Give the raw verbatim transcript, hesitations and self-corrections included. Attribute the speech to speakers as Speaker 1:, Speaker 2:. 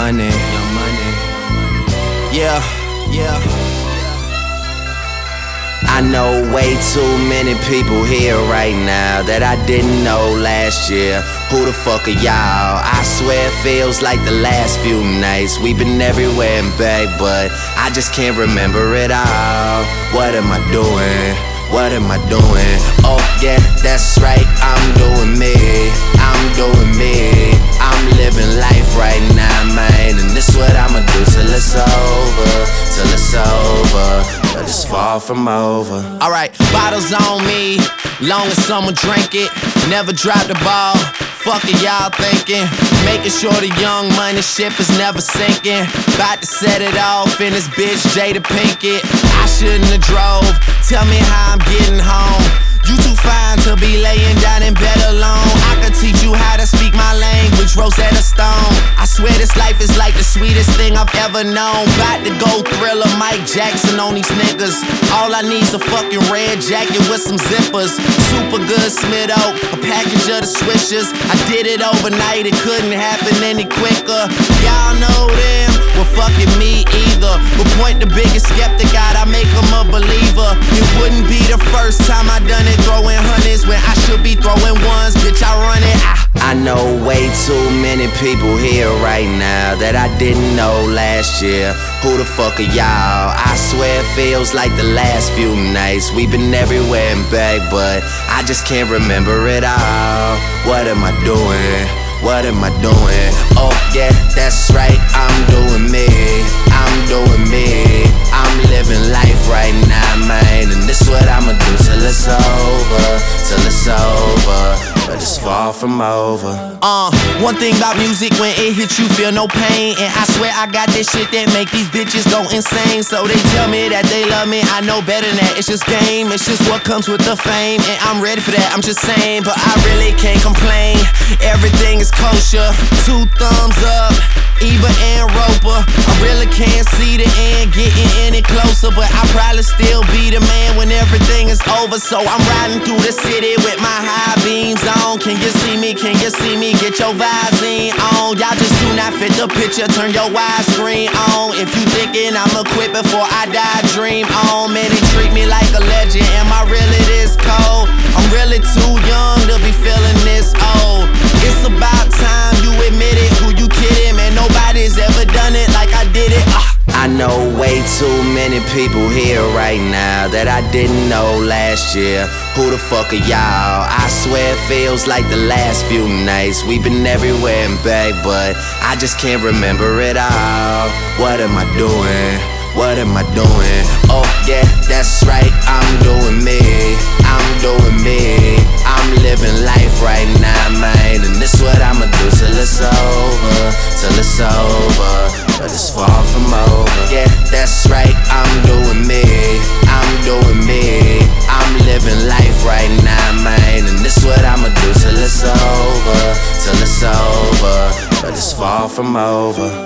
Speaker 1: Money, Young Money. Yeah, yeah. I know way too many people here right now that I didn't know last year. Who the fuck are y'all? I swear it feels like the last few nights we've been everywhere and back, but I just can't remember it all. What am I doing? What am I doing? Oh yeah, that's right, I'm doing me. I'm doing me. I'm living life right now, man, and this what I'ma do till it's over, till it's over. But it's far from over. Alright, bottles on me, long as someone drink it. Never drop the ball, fuck it y'all thinking. Making sure the Young Money ship is never sinking. About to set it off in this bitch Jada Pinkett. I shouldn't have drove, tell me how I'm getting home. You too fine to be laying down in bed alone. I could teach you how to speak my language, Rosetta Stone. I swear this life is like the sweetest thing I've ever known. About to go Thriller, Mike Jackson on these niggas. All I need's a fucking red jacket with some zippers. Super good Smitto, a package of the Swishers. I did it overnight, it couldn't happen any quicker. Y'all know them, well fucking me either. But point the biggest skeptic out, I make him a believer. It wouldn't be the first time I done it, throwing hundreds when I should be throwing ones. Bitch, I run it. I, I know way too many people here right now that I didn't know last year. Who the fuck are y'all? I swear it feels like the last few nights we've been everywhere and back, but I just can't remember it all. What am I doing? What am I doing? Oh yeah, that's right, I'm doing me. I'm doing me. I'm living life right now, man, and this what I'ma do till it's over, till it's over. But it's far from over. Uh, one thing about music, when it hits you feel no pain. And I swear I got this shit that make these bitches go insane. So they tell me that they love me, I know better than that. It's just game, it's just what comes with the fame. And I'm ready for that, I'm just saying, but I really can't complain. Everything is kosher, two thumbs up, Ebert and Roper. I really can't see the end getting any closer, but I'll probably still be the man when everything is over. So I'm riding through the city with my high beams on. Can you see me? Can you see me? Get your Visine on. Y'all just do not fit the picture, turn your widescreen on. If you thinking I'ma quit before I die, dream on. Man, they treat me like a legend. Am I really this cold? I'm really too young to be feeling this old. It's about time you admit it. Who you kidding? Man, nobody's ever done it like I did it. uh. I know way too many people here right now that I didn't know last year. Who the fuck are y'all? I swear it feels like the last few nights we've been everywhere and back, but I just can't remember it all. What am I doing? What am I doing? Oh yeah, that's right, I'm doing me. I'm doing me. I'm living life right now, man, and this what I'ma do till it's over, till it's over. But it's far from over. Yeah, that's right, I'm doing me. I'm doing me. I'm living life right now, man, and this what I'ma do till it's over, till it's over. But it's far from over.